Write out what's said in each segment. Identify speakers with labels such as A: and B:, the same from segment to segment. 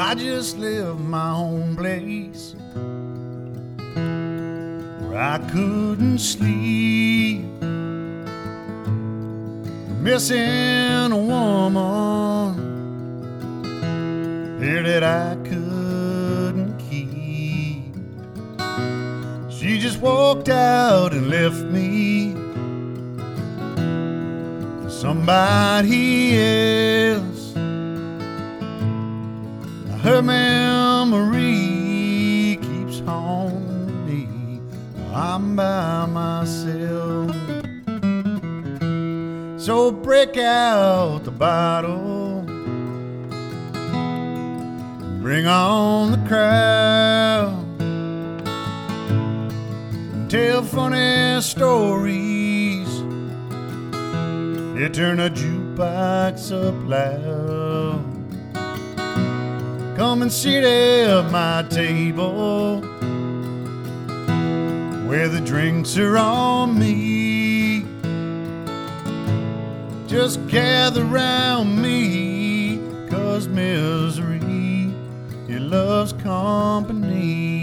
A: I just left my home place where I couldn't sleep, missing a woman here that I couldn't keep. She just walked out and left me for somebody else. Her memory keeps haunting me. I'm by myself. So break out the bottle, bring on the crowd, and tell funny stories. You turn a jukebox up loud. Come and sit at my table where the drinks are on me. Just gather round me, 'cause misery, it loves company.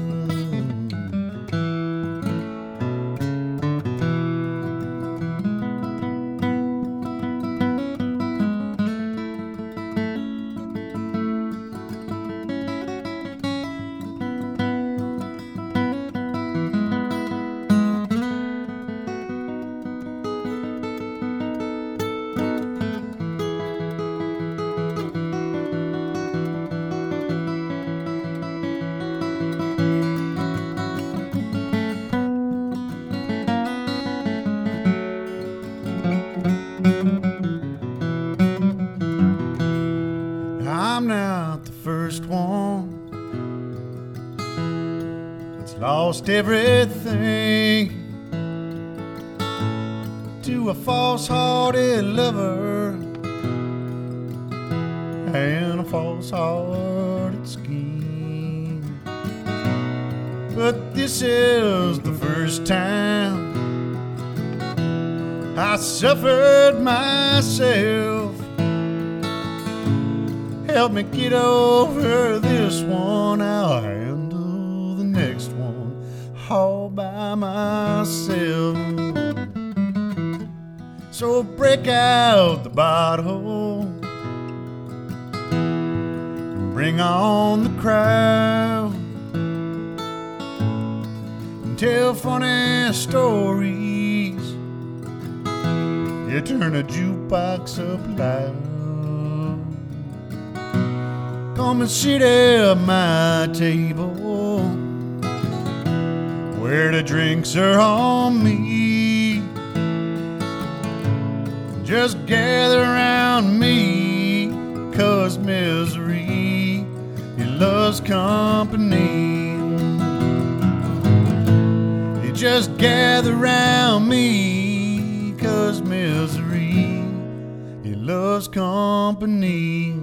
A: I'm not the first one that's lost everything to a false-hearted lover and a false-hearted scheme. But this is the first time I suffered myself. Help me get over this one. I'll handle the next one all by myself. So break out the bottle, bring on the crowd, and tell funny stories. You turn a jukebox up loud. Come and sit at my table where the drinks are on me. Just gather around me, 'cause misery, it loves company. You just gather around me, 'cause misery, it loves company.